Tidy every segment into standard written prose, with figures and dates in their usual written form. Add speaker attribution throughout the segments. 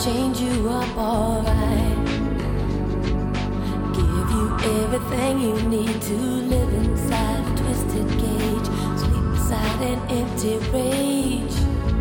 Speaker 1: change you up alright. Give you everything you need to live inside a twisted cage, sleep inside an empty rage.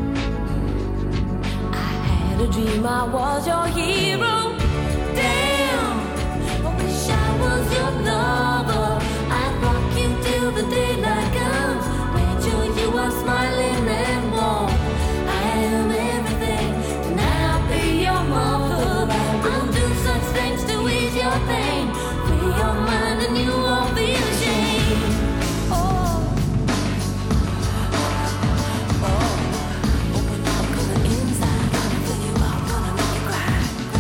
Speaker 1: I had a dream I was your hero. Damn, I wish I was your lover. I'd rock you till the daylight comes. Made sure you are smiling and warm. I am everything. Tonight I'll be your mother. I'll do such things to ease your pain. Free your mind and you won't feel ashamed. Oh, oh, open up, coming inside, gonna fill you up, gonna make you cry.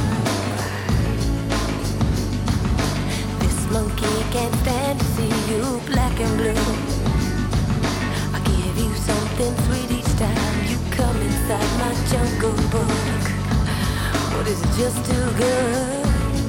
Speaker 1: This monkey can't stand to see you black and blue. I give you something sweet each time you come inside my jungle book. But is it just too good?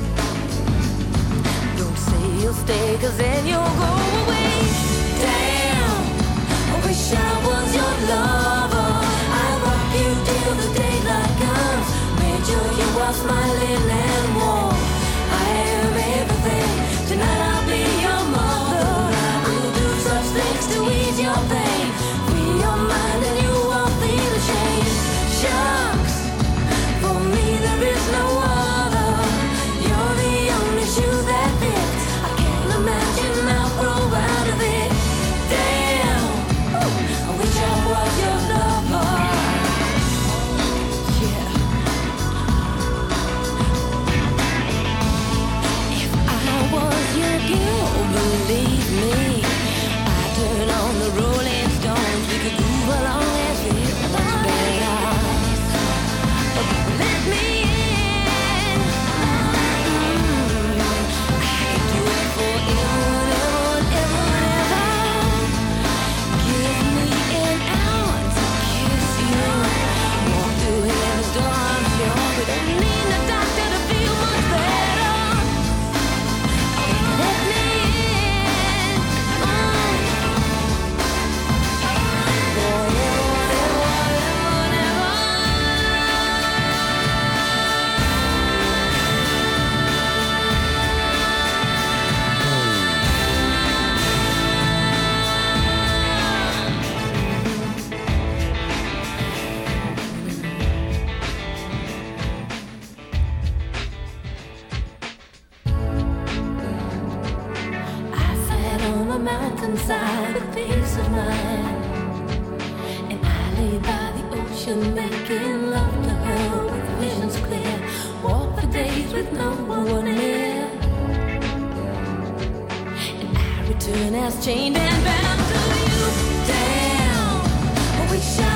Speaker 1: Don't say you'll stay, cause then you'll go away. Damn, I wish I was your lover. I rock you till the daylight comes. Made sure you are smiling and warm. I am everything. Tonight I'll be your mother. I'll do such things to ease your pain. Free your mind and you won't feel ashamed. Shucks, for me there is no other. You're the only shoe that fits. I can't imagine I'll grow out of it. Damn, I wish I was your lover. Yeah. If I was your girl, believe me, I'd turn on the Rolling Stones. We could move along as we was better. Let me in. I could do it forever, ever, ever. Give me an hour to kiss you. Walk through heaven's door, I'm sure. We don't need a doctor to feel much better. Let me in. Forever, ever, ever. I sat on a mountainside with peace of mind, and I lay by the ocean making love to her with visions clear. Walk for days with no one near, and I return as chained and bound to you. Damn, I wish I